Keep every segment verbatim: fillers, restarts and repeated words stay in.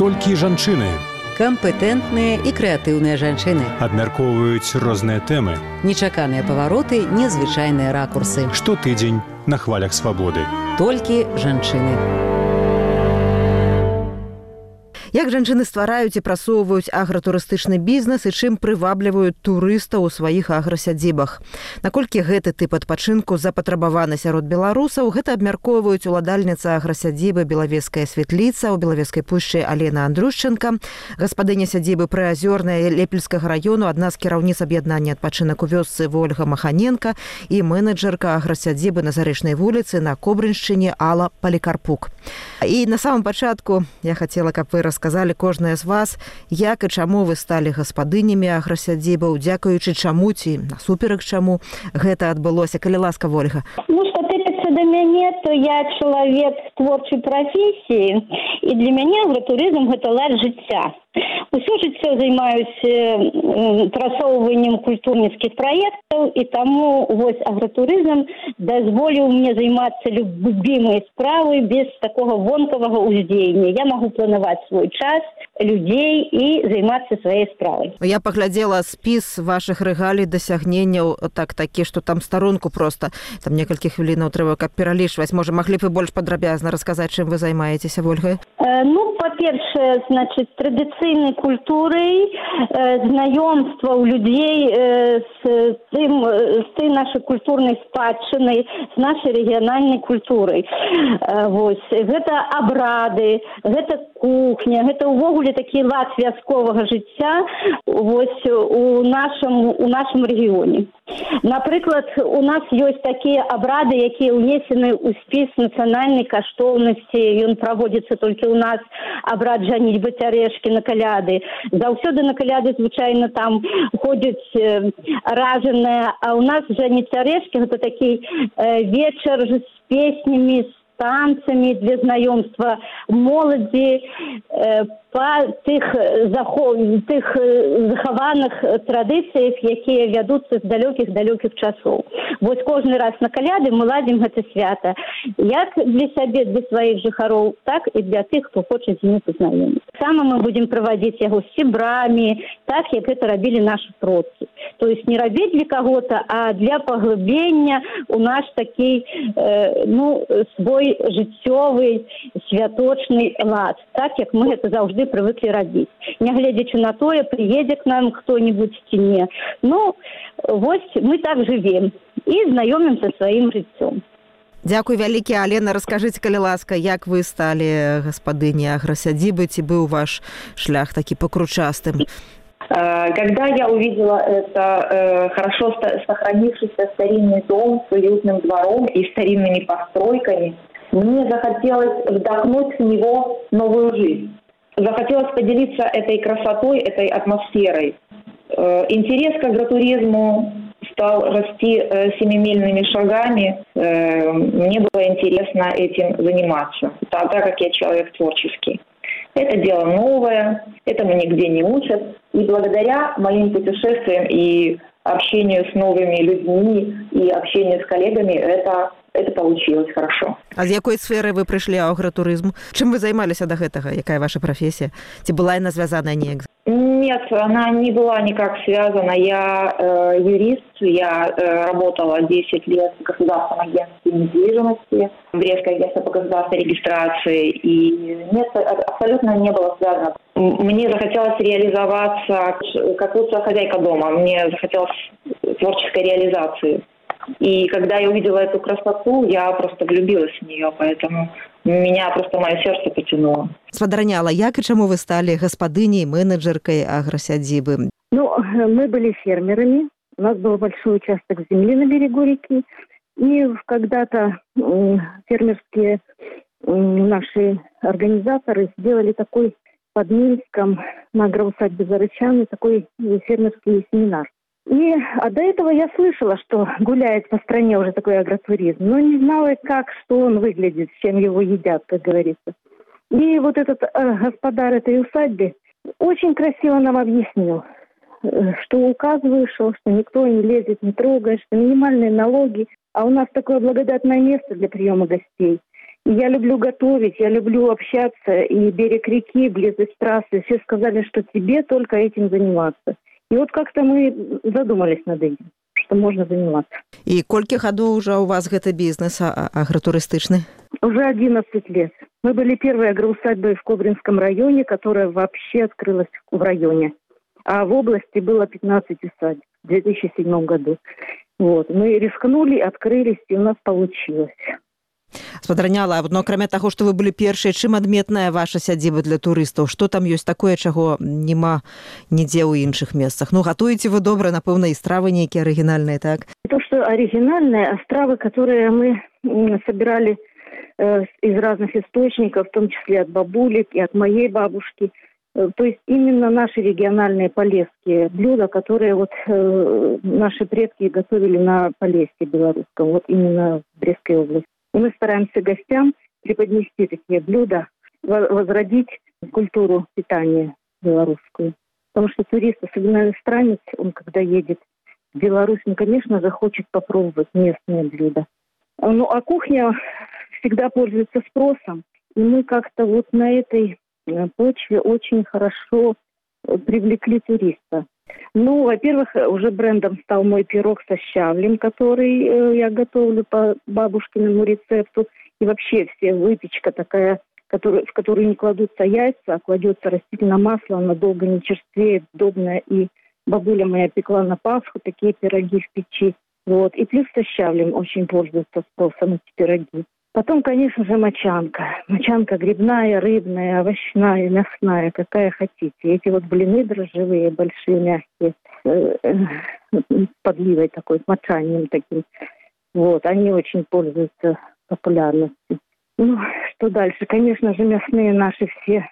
Толькі жанчыны. Кампетэнтныя і крэатыўныя жанчыны. Абмяркоўваюць розныя тэмы. Нечаканыя павароты, незвычайныя ракурсы. Штотыдзень на хвалях свабоды. Толькі жанчыны. Як жанчыны ствараюць і прасоўваюць агратурыстычны бізнес і чым прывабліваюць турыстаў у сваіх аграсядзібах. Наколькі гэты тып адпачынку запатрабаваны сярод беларусаў, гэта абмяркоўваюць уладальніца аграсядзібы Белавежская Светліца ў Белавежскай пушчы Алена Андрушченка, гаспадыня сядзібы Прыазёрная Лепельскага раёну, адна з кіраўніц аб'яднання адпачынак у вёсцы Вольга Маханенка і менеджерка аграсядзібы на Зарэчнай вуліцы на Кобрыншчыне Алла Палікарпук. І на самом пачатку я хацела, каб вы расказалі сказали кожная з вас, як і чаму вы сталі гаспадынямі аграсядзібаў, дзякуючы чаму ці насуперак чаму гэта адбылося. Калі ласка, Вольга. Ну, што тычыцца да мяне, то я чалавек творчай прафесіі, і для мяне агратурызм гэта лад жыцця. Усё жыццё займаюся прасоўваннем культурніцкіх праектаў, і таму вось агратурызм дазволіў мне займацца любімай справай без такога вонкавага ўздзеяння. Я магу планаваць свой час, людзей і займацца сваёй справай. Я паглядзела спіс вашых рэгалій, дасягненняў, так такі, што там старонку проста, там некалькі хвілінаў трэба, каб пералічваць. Можа, маглі б вы больш падрабязна расказаць, чым вы займаецеся, Вольга? Э, ну, па-першае, значыць, традыцыйнай культурай, э, знаёмства ў людзей э, з тым, з той нашай культурнай спадчынай, з нашай рэгіянальнай культурай. Э, вось, гэта абрады, гэта кухня, гэта ўвогуле такі лад вясковага жыцця вось у нашым, у нашым рэгіёне. Напрыклад, у нас ёсць такія абрады, якія ўнесены ў спіс нацыянальнай каштоўнасці. Ён праводзіцца толькі ў нас, абрад жаніцьбы цярэшкі на каляды. Заўсёды на каляды, звычайна, там ходзяць э, ражаная, а ў нас жаніць цярэшкі гэта такі э, вечар з песнямі, з танцамі для знаёмства моладзі э, па тых, захов... тых захаваных традыцыях, якія вядуцца з далёкіх-далёкіх часоў. Вось кожны раз на каляды мы ладзім гэта свята. Як для сябе, для сваіх жыхароў, так і для тых, хто хоча з імі пазнаёміцца. Сама мы будзем правадзіць яго з сябрамі, так, як гэта рабілі нашы продкі. То есть не рабіць для каго-то, а для паглыблення у наш такі э, ну, свой жыццёвы, святочны лад, так, як мы гэта заўжды прывыклі рабіць. Нягледзячы на тое, прыедзе к нам хто-нибудь ці не. Ну, вось мы так жывем і знаёмімся сваім жыццём. Дзякуй вялікі, Алена, раскажыце, калі ласка, як вы сталі гаспадыняй аграсядзібы, ці быў ваш шлях такі пакручастым? Когда я увидела это э, хорошо сохранившийся старинный дом с уютным двором и старинными постройками, мне захотелось вдохнуть в него новую жизнь. Захотелось поделиться этой красотой, этой атмосферой. Э, интерес к агротуризму стал расти э, семимильными шагами. Э, мне было интересно этим заниматься, так, так как я человек творческий. Это дело новое, этому нигде не учат. И благодаря моим путешествиям и общению с новыми людьми и общению с коллегами это, это получилось хорошо. А з якой сферы вы прыйшлі ў агратурызм? Чым вы займаліся да гэтага? Якая ваша профессия? Ці была яна звязаная неяк? Нет, она не была никак связана. Я э, юрист, я э, работала десять лет в Государственном агентстве недвижимости, в Брестское агентство по государственной регистрации, и нет, абсолютно не было связано. Мне захотелось реализоваться как лучшая хозяйка дома, мне захотелось творческой реализации. И когда я увидела эту красоту, я просто влюбилась в нее, поэтому меня просто мое сердце потянуло. Спадарня Алла, як и чему вы стали гаспадыней, менеджеркой агросядзібы? Ну, мы были фермерами, у нас был большой участок земли на берегу реки, и когда-то фермерские наши организаторы сделали такой под Минском на агроусадьбе Зарычаны такой фермерский семинар. И а до этого я слышала, что гуляет по стране уже такой агротуризм, но не знала, как, что он выглядит, с чем его едят, как говорится. И вот этот э, господар этой усадьбы очень красиво нам объяснил, э, что указ вышел, что никто не лезет, не трогает, что минимальные налоги, а у нас такое благодатное место для приема гостей. Я люблю готовить, я люблю общаться, и берег реки, близость трассы. Все сказали, что тебе только этим заниматься. И вот как-то мы задумались над этим, что можно заниматься. І колькі гадоў уже у вас гэты бізнес а- агратурыстычны? Уже одиннадцать лет. Мы были первой агроусадьбой в Кобринском районе, которая вообще открылась в районе. А в области было пятнадцать усадеб в две тысячи седьмом году. Вот. Мы рискнули, открылись, и у нас получилось. Спадарняла, но акрамя таго, што вы былі першыя, чым адметная ваша сядзіба для турыстаў? Што там ёсць такое, чаго няма нідзе ў іншых месцах? Ну, гатуеце вы добра, напэўна, і стравы нейкія арыгінальныя, так? То, что оригинальное, стравы, которые мы м, собирали э, из разных источников, в том числе от бабулек и от моей бабушки. Э, то есть именно наши региональные полесские блюда, которые вот э, наши предки готовили на Полесье белорусском, вот именно в Брестской области. И мы стараемся гостям преподнести такие блюда, во- возродить культуру питания белорусскую. Потому что турист, особенно иностранец, он когда едет в Беларусь, он, конечно, захочет попробовать местные блюда. Ну, а кухня всегда пользуется спросом. И мы как-то вот на этой э, почве очень хорошо э, привлекли туриста. Ну, во-первых, уже брендом стал мой пирог со щавлем, который э, я готовлю по бабушкиному рецепту. И вообще вся выпечка такая, который, в которую не кладутся яйца, а кладется растительное масло, она долго не черствеет, удобная. И бабуля моя пекла на Пасху такие пироги в печи. Вот. И плюс со щавлем очень пользуются спросом эти пироги. Потом, конечно же, мочанка. Мочанка грибная, рыбная, овощная, мясная, какая хотите. Эти вот блины дрожжевые, большие, мягкие, э, э, с подливой такой, с мочанием таким. Вот, они очень пользуются популярностью. Ну, что дальше? Конечно же, мясные наши все.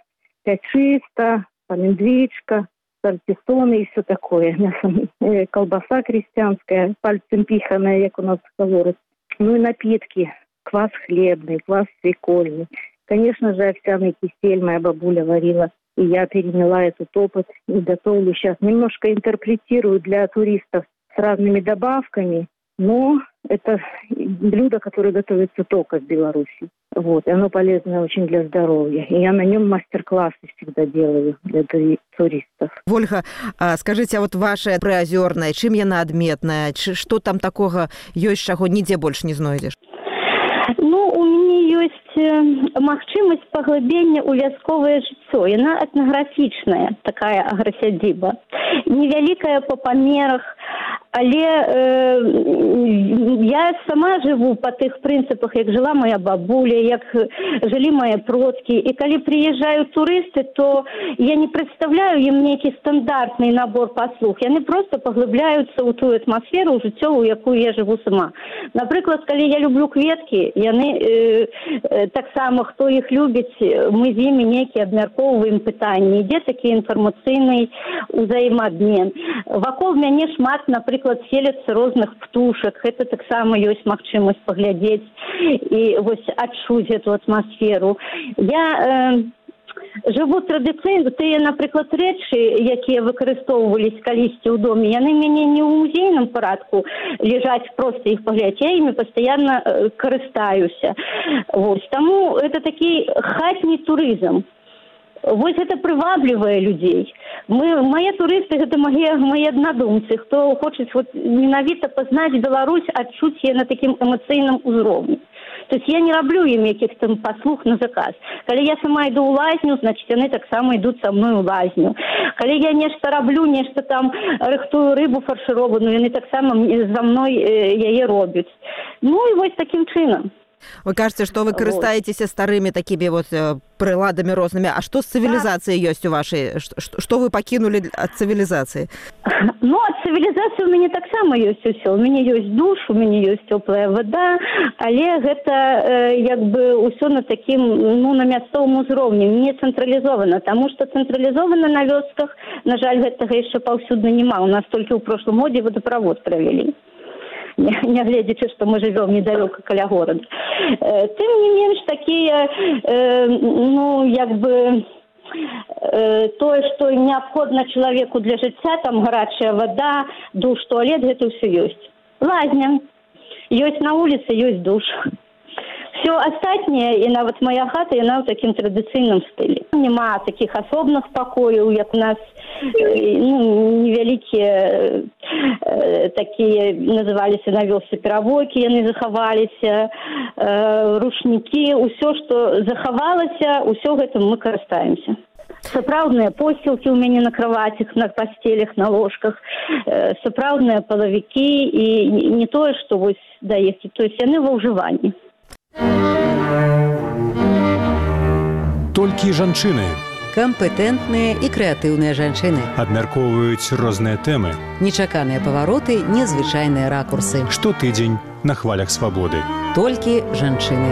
Пячиста, поминдвичка, сальтисоны и все такое. Мясо, э, колбаса крестьянская, пальцем пиханая, как у нас говорят. Ну и напитки. Квас хлебный, квас свекольный. Конечно же, овсяный кисель моя бабуля варила. И я переняла этот опыт и готовлю сейчас. Немножко интерпретирую для туристов с разными добавками. Но это блюдо, которое готовится только в Беларуси. Вот. И оно полезное очень для здоровья. И я на нем мастер-классы всегда делаю для тури- туристов. Вольга, а скажыце, а вот ваша прыазёрная, чым яна адметная? Чы- Што там такога ёсць, чаго нідзе больш не знойдзеш? Ну, у мяне ёсць э, магчымасць паглыблення ў вясковае жыццё. Яна этнаграфічная, такая аграсядзіба. Невялікая па памерах, але э, я сама жыву па тых прынцыпах, як жыла моя бабуля, як жылі мае продкі. І калі прыязджаюць турысты, то я не прадстаўляю ім нейкі стандартны набор паслуг. Яны проста паглыбляюцца ў тую атмасферу жыццёвую, якую я жыву сама. Напрыклад, калі я люблю кветкі, яны э, э, таксама, хто іх любіць, мы з імі нейкі абмяркоўваем пытанні. Ідзе такі інфармацыйны ўзаемаабмен. Вакол мяне шмат, напрыклад, селяцца розных птушак. Гэта таксама ёсць магчымасць паглядзець і вось адчуць эту атмасферу. Я э, жыву традыцыйна, тыя, напрыклад, рэчы, якія выкарыстоўвались калісьці ў доме, яны мяне не ў музейным парадку лежаць, проста іх паглядаць, я імі пастаянна э, карыстаюся. Вось. Таму это такі хатні турызм. Вось гэта прываблівае людзей. Мы, мае турысты, гэта мае, мае аднадумцы, хто хочуць вот, менавіта пазнаць Беларусь, адчуць яе на такім эмацыйным узроўні. То есть я не раблю ім якіх там паслуг на заказ. Калі я сама іду ў лазню, значыць, яны таксама ідуць са мной у лазню. Калі я нешта раблю, нешта там рыхтую рыбу фаршырованую, яны таксама за мной э, яе робяць. Ну і вось такім чынам. Вы кажаце, што вы карыстаецеся старымі такімі вот прыладамі рознымі. А што з цывілізацыяй ёсць у вашай? Што вы пакінулі ад цывілізацыі? Ну, ад цывілізацыі у мяне таксама ёсць усё. У мяне ёсць душ, у мяне ёсць цёплая вада, але гэта э, як бы ўсё на такім, ну, на мясцовым узроўні, не цэнтралізована, таму што цэнтралізована на вёсках, на жаль, гэтага яшчэ паўсюдна няма. У нас толькі ў прошлым годзе водаправод правялі. Нягледзячы, што мы жывём недалёка каля горада. Тым не менш, такія, э, ну, як бы, э, тое, што неабходна чалавеку для жыцця, там гарачая вада, душ, туалет, гэта ўсё ёсць. Лазня. Ёсць на вуліцы, ёсць душ. Все астатняе і нават моя хата яна ў такім традыцыйным стылі. Няма такіх асобных пакояў, як у нас ну, невялікія э, такія называліся на вёсцы перавойкі, яны захаваліся, э, рушнікі, ўсё, што захавалася, ўсё гэтым мы карыстаемся. Сапраўдныя посцілкі ў мяне на кроватях, на пасцелях, на ложках, э, сапраўдныя палавікі і не тое, што вось даесці, то есть яны ва ўжыванні. Толькі жанчыны Кампетэнтныя і крэатыўныя жанчыны. абмяркоўваюць розныя тэмы. Нечаканыя павароты, незвычайныя ракурсы. Штотыдзень на хвалях свабоды. Толькі жанчыны.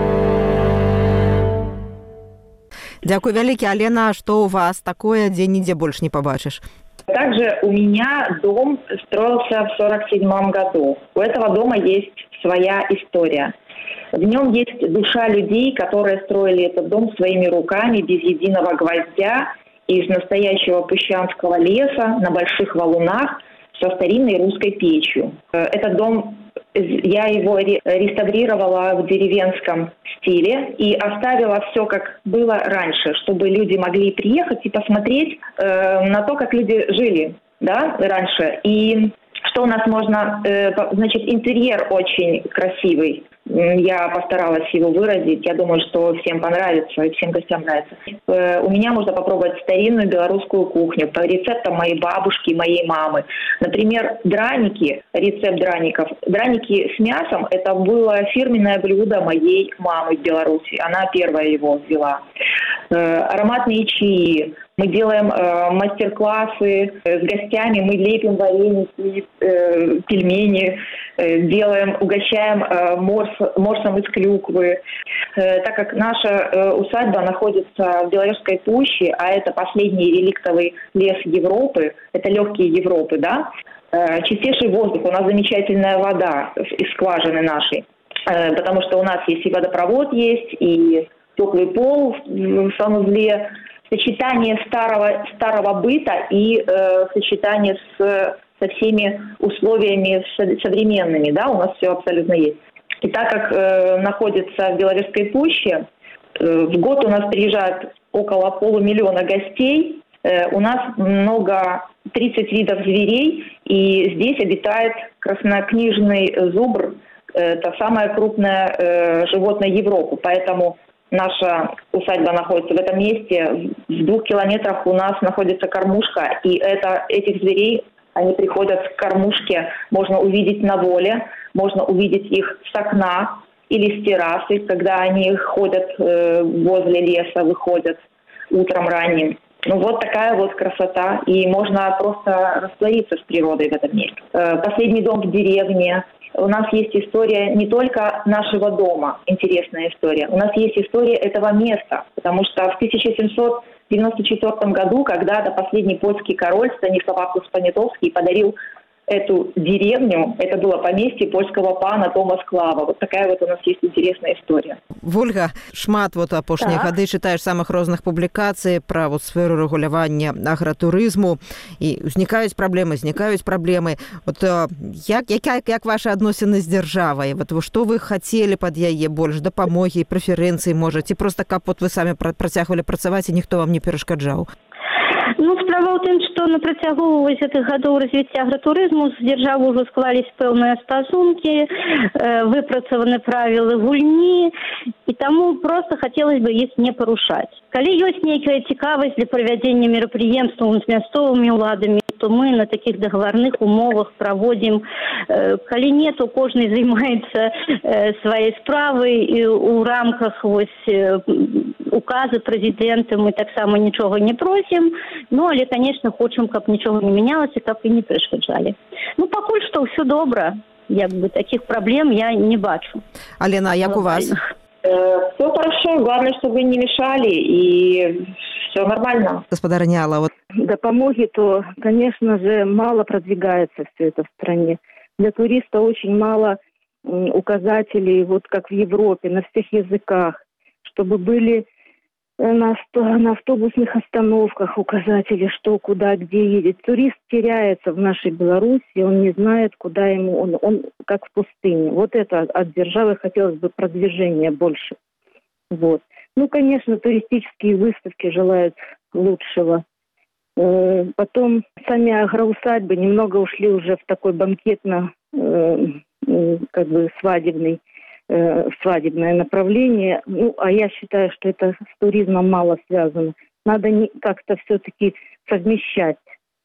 Дзякуй вялікі, Алена, што у вас такое, дзе нідзе больш не пабачыш? Также у меня дом строился в сорок седьмом году. У этого дома есть своя история. В нем есть душа людей, которые строили этот дом своими руками, без единого гвоздя, из настоящего пущанского леса, на больших валунах, со старинной русской печью. Этот дом, я его реставрировала в деревенском стиле и оставила все, как было раньше, чтобы люди могли приехать и посмотреть э, на то, как люди жили, да, раньше. И что у нас можно... Э, значит, интерьер очень красивый. Я постаралась его выразить. Я думаю, что всем понравится и всем гостям нравится. Э, у меня можно попробовать старинную белорусскую кухню по рецептам моей бабушки и моей мамы. Например, драники, рецепт драников. Драники с мясом – это было фирменное блюдо моей мамы в Беларуси. Она первая его ввела. Э, ароматные чаи. Мы делаем э, мастер-классы э, с гостями, мы лепим вареники, э, пельмени, э, делаем, угощаем э, морс, морсом из клюквы. Э, так как наша э, усадьба находится в Беловежской пуще, а это последний реликтовый лес Европы, это легкие Европы, да, э, чистейший воздух, у нас замечательная вода из скважины нашей, э, потому что у нас есть и водопровод есть, и теплый пол в санузле. Сочетание старого, старого быта и э, сочетание с, со всеми условиями современными, да, у нас все абсолютно есть. И так как э, находится в Беловежской пуще, э, в год у нас приезжает около полумиллиона гостей, э, у нас много, тридцать видов зверей, и здесь обитает краснокнижный зубр, это самое крупное э, животное Европы, поэтому наша усадьба находится в этом месте. В двух километрах у нас находится кормушка, и это, этих зверей, они приходят к кормушке, можно увидеть на воле, можно увидеть их с окна или с террасы, когда они ходят э, возле леса, выходят утром ранним. Ну вот такая вот красота, и можно просто раствориться с природой в этом месте. Э, последний дом в деревне. У нас есть история не только нашего дома, интересная история. У нас есть история этого места, потому что в тысяча семьсот девяносто четвёртом году когда-то последний польский король Станислав Август Понятовский подарил эту деревню, это было поместье польского пана Тома Склава. Вот такая вот у нас есть интересная история. Вольга, шмат вот апошнія Так. гады чытаеш самых розных публікацый пра вот сферу рэгулявання агратурызму, і узнікаюць праблемы, знікаюць праблемы. Вот э, як, як, як ваши адносіны з дзяржавай? Вот вы, што вы хацелі пад яе больш дапамогі, прэферэнцыі, можа, ці проста каб вот вы самі працягвалі працаваць і ніхто вам не перашкаджаў? Ну, справа ў тым, што на працягу вось гэтых гадоў развіцця агратурызму з дзяржавы ўжо склались пэўныя стасункі, э, выпрацаваны правілы гульні, і таму проста хацелось бы іх не парушаць. Калі ёсць нейкая цікавасць для правядзення мерапрыемстваў з мясцовымі ўладамі, то мы на такіх даговарных умовах праводзім. Э, калі не, то кожны займаецца э, сваёй справай, і ў рамках вось э, указа прэзідэнта мы таксама нічога не просім. Ну, але, конечно, хочам, каб нічога не мянялася, каб і не перашкаджалі. Ну, пакуль што ўсё добра, як бы таких праблем я не бачу. Алена, як у вас? Э, все хорошо, главное, чтобы вы не мешали, и все нормально. Господарыня Алла, вот Допомоги, то, конечно же, мало продвигается все это в стране. Для туриста очень мало м, указателей, вот как в Европе, на всех языках, чтобы были на, на автобусных остановках указатели, что, куда, где едет. Турист теряется в нашей Беларуси, он не знает, куда ему, он, он как в пустыне. Вот это от державы хотелось бы продвижения больше. Вот. Ну, конечно, туристические выставки желают лучшего. Потом сами агроусадьбы немного ушли уже в такой банкетно, как бы свадебный, свадебное направление. Ну, а я считаю, что это с туризмом мало связано. Надо не, как-то все-таки совмещать,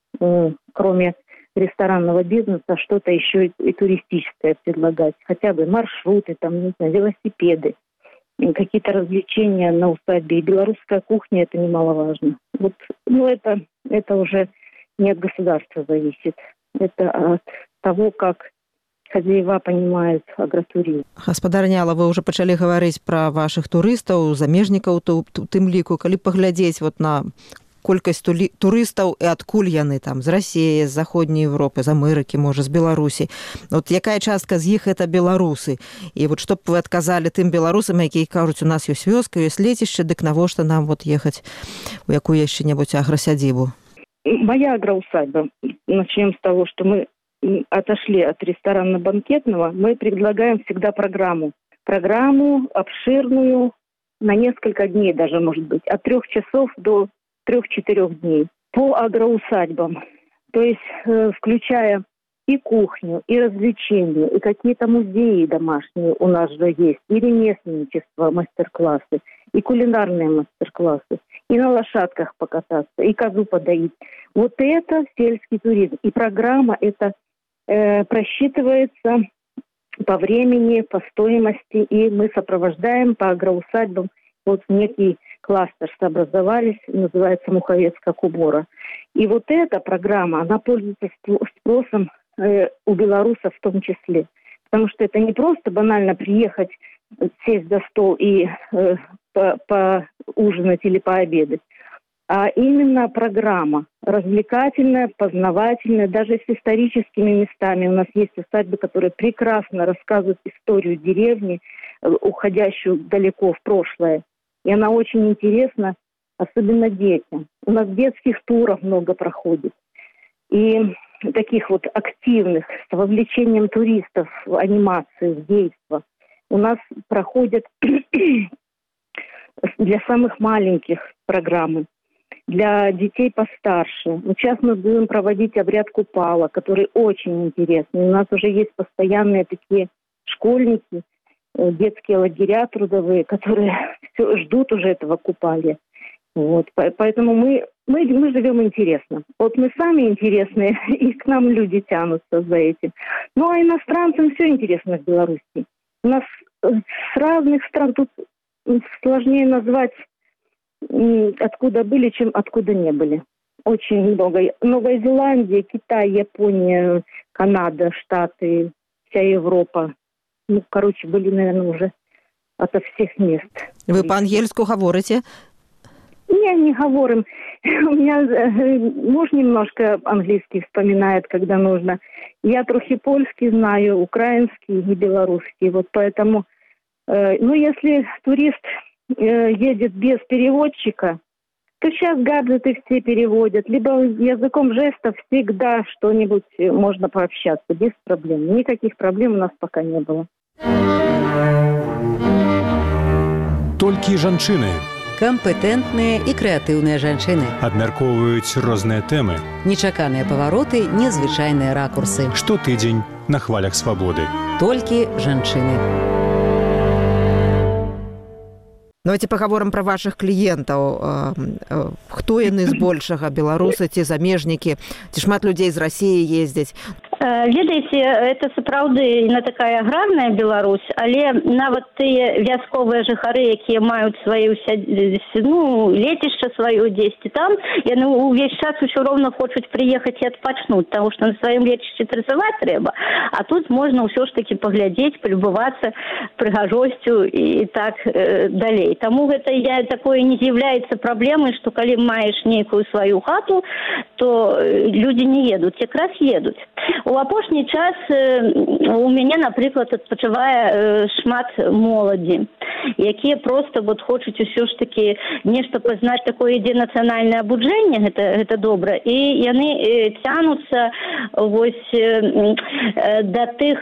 кроме ресторанного бизнеса, что-то еще и, и туристическое предлагать. Хотя бы маршруты, там, не знаю, велосипеды, какие-то развлечения на усадьбе. И белорусская кухня — это немаловажно. Вот, ну, это, это уже не от государства зависит. Это от того, как хозяева понимают агратуризм. Гаспадарня, Алла, вы уже пачалі гаварыць пра вашых турыстаў, замежнікаў у тым ліку, калі паглядзець вот на колькасць турыстаў і адкуль яны там з Расіі, з заходняй Европы, з Амерыкі, можа, з Беларусі. Вот якая частка з іх это беларусы? І вот што б вы адказалі тым беларусам, якія кажуць, у нас ёсць вёска, ёсць лецішча, дык навошта нам вот ехаць у якую яшчэ-небудзь агросядзібу? Моя агроусадьба, начнем с того, что мы отошли от ресторанно-банкетного, мы предлагаем всегда программу. Программу обширную, на несколько дней даже, может быть, от трех часов до трех-четырех дней по агроусадьбам. То есть э, включая и кухню, и развлечения, и какие-то музеи домашние у нас же есть, и ремесленничество, мастер-классы, и кулинарные мастер-классы, и на лошадках покататься, и козу подоить. Вот это сельский туризм. И программа эта э, просчитывается по времени, по стоимости, и мы сопровождаем по агроусадьбам. Вот некий кластер сообразовались, называется Муховецкая Кубора. И вот эта программа, она пользуется спросом э, у белорусов в том числе. Потому что это не просто банально приехать, сесть за стол и э, по- поужинать или пообедать, а именно программа развлекательная, познавательная, даже с историческими местами. У нас есть усадьбы, которые прекрасно рассказывают историю деревни, уходящую далеко в прошлое. И она очень интересна, особенно детям. У нас детских туров много проходит. И таких вот активных, с вовлечением туристов в анимации, в действо. У нас проходят для самых маленьких программы, для детей постарше. Вот сейчас мы будем проводить обряд Купала, который очень интересный. У нас уже есть постоянные такие школьники, детские лагеря трудовые, которые все ждут уже этого Купалья. Вот. Поэтому мы, мы, мы живем интересно. Вот мы сами интересные, и к нам люди тянутся за этим. Ну, а иностранцам все интересно в Беларуси. У нас с разных стран, тут сложнее назвать, откуда были, чем откуда не были. Очень много. Новая Зеландия, Китай, Япония, Канада, Штаты, вся Европа. Ну, короче, были, наверное, уже ото всех мест. Вы по-ангельску говорите? Не, не говорим. У меня муж немножко английский вспоминает, когда нужно. Я трохи польский знаю, украинский и белорусский. Вот поэтому, э, ну, если турист э, едет без переводчика, то сейчас гаджеты все переводят. Либо языком жестов всегда что-нибудь можно пообщаться без проблем. Никаких проблем у нас пока не было. Толькі жанчыны Кампетэнтныя і крэатыўныя жанчыны. абмяркоўваюць розныя тэмы. Нечаканыя павароты, незвычайныя ракурсы. Штотыдзень на хвалях свабоды. Толькі жанчыны. Давайте паговорым пра вашых кліентаў. Хто яны збольшага? Беларусы ці замежнікі? Ці шмат людзей з Расіі ездзяць? Ведаеце, это сапраўды не такая аграрная Беларусь, але нават тыя вясковыя жыхары, якія маюць сваю ну, лецішча сваё дзесьці там, яны ўвесь час усё роўна хочуць прыехаць і адпачнуць, таму што на сваім лецішчы працаваць трэба, а тут можна ўсё ж такі паглядзець, палюбавацца прыгажосцю і так э, далей. Таму гэта я такое не з'яўляецца праблемай, што калі маеш нейкую сваю хату, то людзі не едуць, якраз едуць. У апошні час у мяне, напрыклад, адпачывае шмат моладзі, якія проста вот хочуць усё ж таки нешта пазнаць, такое ідзе нацыянальнае абуджэнне, гэта, гэта добра, і яны цянуцца вось да тых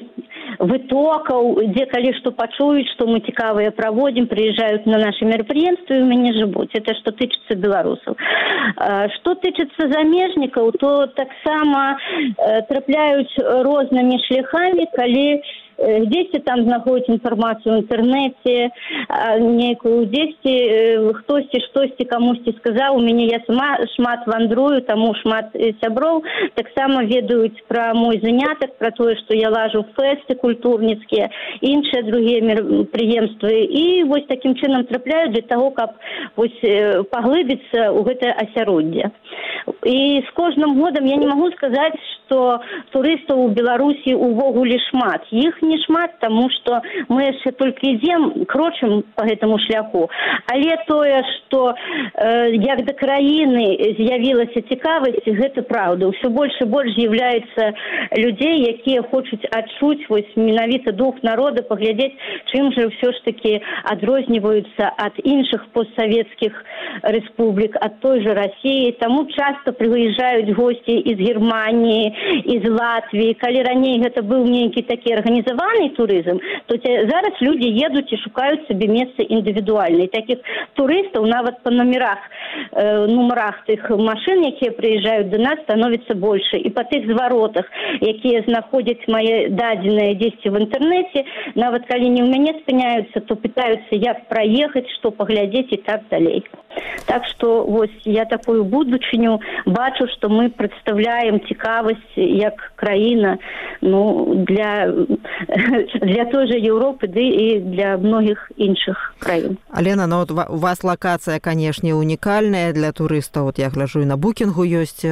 вытокаў, дзе калі што пачуюць, што мы цікавыя праводзім, прыязджаюць на нашы мерапрыемствы і ў мяне жывуць. Это што тычыцца беларусаў. Што тычыцца замежнікаў, то таксама трапляюць рознымі шляхамі, калі дзесьці там знаходзяць інфармацыю ў інтэрнэце, нейкую дзесьці хтосьці штосьці камусьці сказаў. У мяне я сама шмат вандрую, таму шмат сяброў таксама ведаюць пра мой занятак, пра тое, што я лажу фэсты культурніцкія, іншыя другія мерапрыемствы. І вось такім чынам трапляюць для таго, каб вось паглыбіцца ў гэтае асяроддзе. І з кожным годам я не магу сказаць, што турыстаў у Беларусі ўвогуле шмат. Іх не шмат, таму што мы яшчэ толькі ідзем, крочым па гэтаму шляху. Але тое, што э, як да краіны з'явілася цікавасць, гэта праўда. Усё больш і больш з'яўляецца людзей, якія хочуць адчуць вось менавіта дух народа, паглядзець, чым жа ўсё ж такі адрозніваюцца ад іншых постсавецкіх рэспублік, ад той жа Расіі. Таму часта прыязджаюць госці з Германіі, з Латвіі. Калі раней гэта быў нейкі такі арганізаваны турызм, то зараз людзі едуць і шукаюць сабе месца індывідуальна. І такіх турыстаў нават па номерах, э, нумарах тых машын, якія прыязджаюць да нас, становіцца больше. І па тых зваротах, якія знаходзяць мае дадзеныя дзесьці в інтэрнэце, нават калі не ў мяне спыняюцца, то пытаюцца, як праехаць, што паглядзець і так далей. Так што вось я такую будучыню бачу, што мы прадстаўляем цікавасць як краіна, ну, для, для той же Европы, ды і для многіх іншых краін. Алена, ну вот у вас локация, конечно, уникальная для туристов. Вот я гляжу, и на букингу есть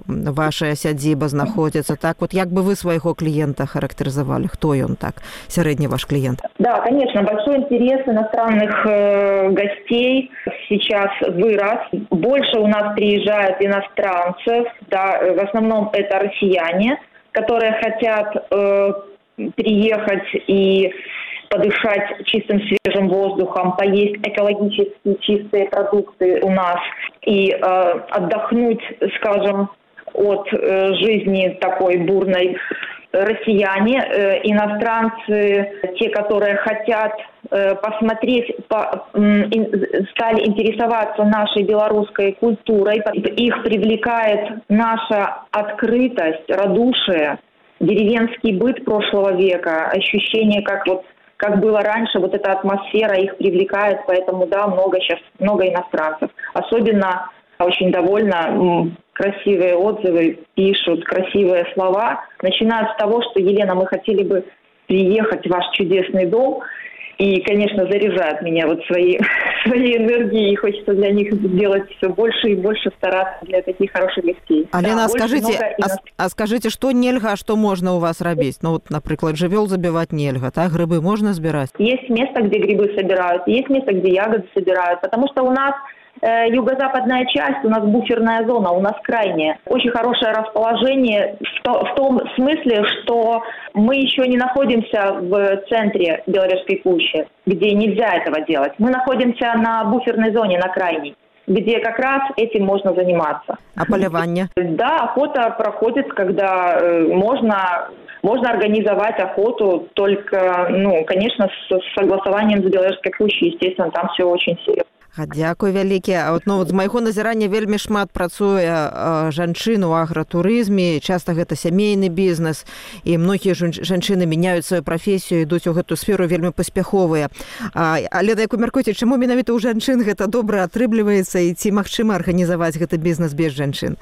ваша сядзіба знаходится. Так вот, як бы вы своего клиента характеризовали? Кто он так, средний ваш клиент? Да, конечно, большой интерес иностранных э, гостей сейчас вырос. Больше у нас приезжают иностранцев, да, в основном это россияне, которые хотят э, приехать и подышать чистым свежим воздухом, поесть экологически чистые продукты у нас и э, отдохнуть, скажем, от э, жизни такой бурной. Россияне, э, иностранцы, те, которые хотят э, посмотреть, по, э, ин, стали интересоваться нашей белорусской культурой. Их привлекает наша открытость, радушие, деревенский быт прошлого века, ощущение, как вот как было раньше, вот эта атмосфера их привлекает, поэтому да, много сейчас, много иностранцев. Особенно очень довольна, красивые отзывы пишут, красивые слова. Начинают с того, что, Елена, мы хотели бы приехать в ваш чудесный дом. И, конечно, заряжают меня вот своей, своей энергией. И хочется для них сделать все больше и больше, стараться для таких хороших гостей. Алена, да, а, скажите, а, а скажите, что нельга, а что можно у вас робить? Ну вот, например, живел забивать нельга, так? Грибы можно собирать? Есть место, где грибы собирают, есть место, где ягоды собирают. Потому что у нас э, юго-западная часть, у нас буферная зона, у нас крайняя. Очень хорошее расположение в, то, в том смысле, что мы еще не находимся в центре Белорусской пущи, где нельзя этого делать. Мы находимся на буферной зоне, на крайней, где как раз этим можно заниматься. А полевание? Да, охота проходит, когда э, можно, можно организовать охоту, только, ну, конечно, с, с согласованием с Белорусской пущей, естественно, там все очень серьезно. Дзякуй вялікі. А от, ну, з майго назірання вельмі шмат працуе а, жанчын у агратурызме. Часта гэта сямейны бізнес, і многія жанчыны мяняюць сваю прафесію, ідуць у гэту сферу вельмі паспяховыя. А, але, як вы мяркуеце, чаму менавіта ў жанчын гэта добра атрымліваецца, і ці магчыма арганізаваць гэты бізнес без жанчын?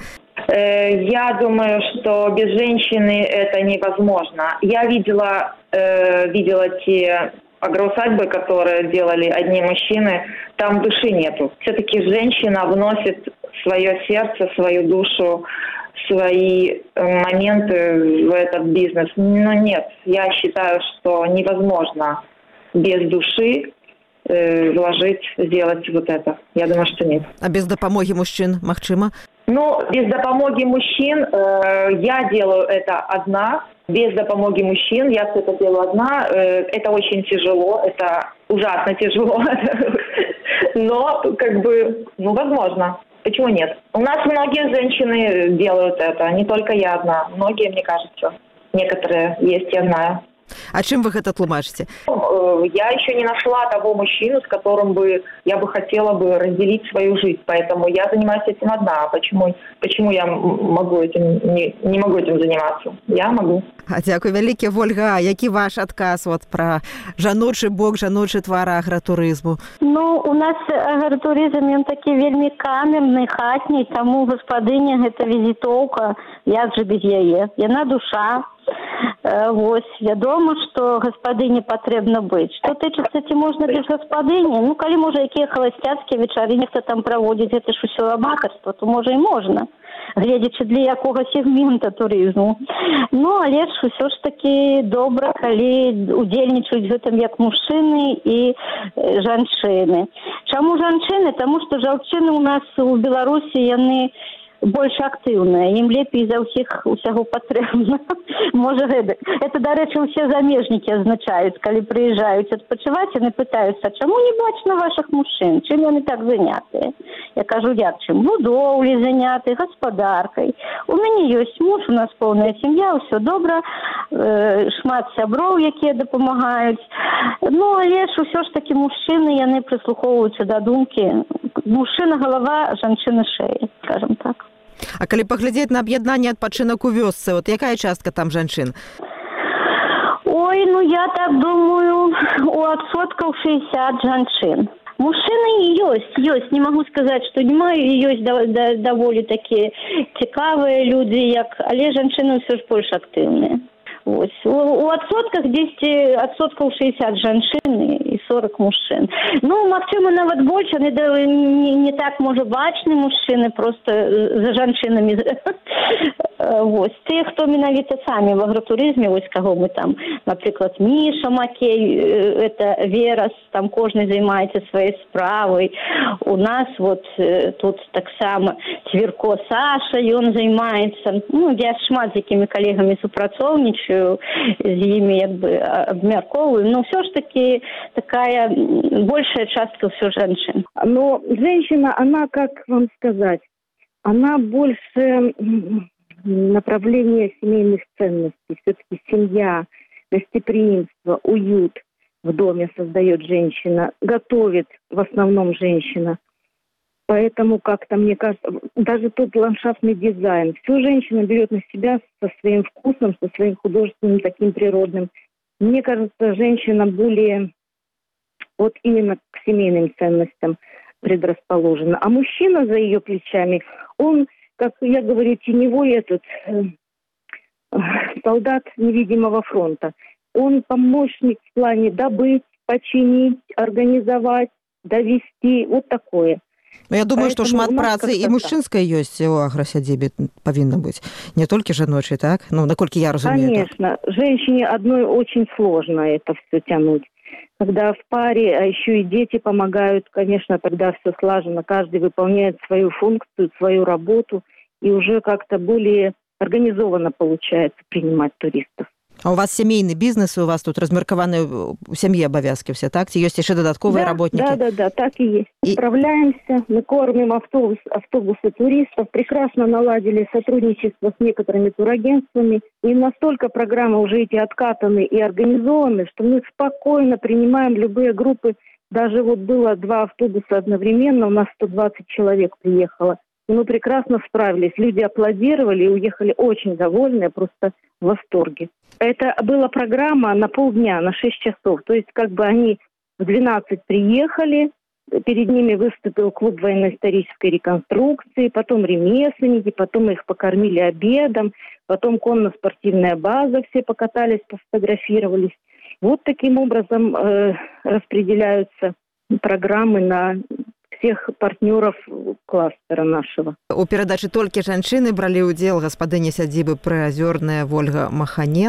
Я думаю, что без женщины это невозможно. Я видела, э, видела те агроусадьбы, которые делали одни мужчины, там души нету. Все-таки женщина вносит свое сердце, свою душу, свои моменты в этот бизнес. Но нет, я считаю, что невозможно без души э, вложить, сделать вот это. Я думаю, что нет. А без дапамогі мужчин магчыма? Ну, без допомоги мужчин э, я делаю это одна. Без допомоги мужчин я все это делаю одна. Э, это очень тяжело, это ужасно тяжело. Но, как бы, ну, возможно. Почему нет? У нас многие женщины делают это, не только я одна. Многие, мне кажется. Некоторые есть, я знаю. А чым вы гэта тлумачыце? Я еще не нашла того мужчину, с которым бы я бы хотела бы разделить свою жизнь. Поэтому я занимаюсь этим одна. Почему, почему я могу этим, не, не могу этим заниматься? Я могу. А дзякуй вялікі, Вольга. Які ваш адказ вот пра жаночы бок, жаночы твар агратурызму? Ну, у нас агратурызм, ён такі вельмі камерны, хатні, таму гаспадыня гэта візітоўка, як жа без яе. Яна душа. Вось, вядома, што гаспадыне патрэбна быць. Што тычыцца, ці можна без гаспадыні? Ну, калі, можа, якія халасцяцкія вечары нехта там праводзіць, гэта ж усё аматарства, то, можа, і можна, гледзячы для якога сегмента турызму. Ну, але ж усё ж такі добра, калі удзельнічаюць гэтым як мужчыны і жанчыны. Чаму жанчыны? Таму што жанчыны у нас у Беларусі, яны больш актыўная, ім лепей за ўсіх усяго патрэбна. Можа, гэта. Это, дарэчы, усе замежнікі азначаюць, калі прыязджаюць адпачываць, яны пытаюцца, чаму не бачна вашых мужчын? Чым яны так занятыя? Я кажу, як чым? Будоўлі заняты, гаспадаркай. У мяне ёсць муж, у нас поўная сям'я, ўсё добра, э, шмат сяброў, якія дапамагаюць. Ну, але ж усё ж такі мужчыны, яны прыслухоўваюцца да думкі. Мужчына галава, жанчына шея, скажем так. А калі паглядзець на аб'яднанне адпачынак у вёсцы, вот якая частка там жанчын? Ой, ну я так думаю, у адсоткаў шэсцьдзесят жанчын. Мужчыны ёсць, ёсць, не магу сказаць, што няма, ёсць да, да, даволі такія цікавыя людзі, як, але жанчыны ўсё ж больш актыўныя. Ось. У, у адсотках дзесьці адсоткаў шэсцьдесят жанчын і сорок мужчын. Ну, магчыма, нават больш, яны не, не так, можа, бачны мужчыны, просто за жанчынамі. Вось. Тыя, хто менавіта самі в агратурызме, вось каго мы там, напрыклад, Міша Макей, это Верас, там кожны займаецца сваёй справай. У нас вот тут таксама Цвірко Саша, ён займаецца. Ну, я шмат з якімі калегамі супрацоўнічаю, з імі як бы абмяркоўваю, но все ж таки такая большая частка все женщин. Но женщина, она, как вам сказать, она больше направление семейных ценностей. Все-таки семья, гостеприимство, уют в доме создает женщина, готовит в основном женщина. Поэтому как-то, мне кажется, даже тот ландшафтный дизайн, всю женщина берет на себя со своим вкусом, со своим художественным, таким природным. Мне кажется, женщина более вот именно к семейным ценностям предрасположена. А мужчина за ее плечами, он, как я говорю, теневой этот э, солдат невидимого фронта. Он помощник в плане добыть, починить, организовать, довести, вот такое. Я думаю, Поэтому што шмат працы і мужчынскай ёсць у аграсядзібе павінна быць, не толькі жаночай, так? Ну, наколькі я разумею. Конечно. Так. Женщине одной очень сложно это все тянуть. Когда в паре, а еще и дети помогают, конечно, тогда все слажено. Каждый выполняет свою функцию, свою работу, и уже как-то более организованно получается принимать туристов. А у вас сямейны бізнес, у вас тут размеркаваны у сям'і абавязкі все, так? Ці ёсць яшчэ дадатковыя да, работнікі? Да, да, да, так и есть. И... Справляемся, мы кормим автобус, автобусы туристов, прекрасно наладили сотрудничество с некоторыми турагентствами, и настолько программы уже эти откатаны и организованы, что мы спокойно принимаем любые группы. Даже вот было два автобуса одновременно, у нас сто двадцать человек приехало. И мы прекрасно справились. Люди аплодировали и уехали очень довольные, просто в восторге. Это была программа на полдня, на шесть часов. То есть как бы они в двенадцать приехали, перед ними выступил клуб военно-исторической реконструкции, потом ремесленники, потом их покормили обедом, потом конно-спортивная база, все покатались, пофотографировались. Вот таким образом э, распределяются программы на всех партнеров кластера нашего. У перадачы толькі жанчыны бралі ўдзел гаспадыня сядзібы Прыазёрная Вольга Маханенко.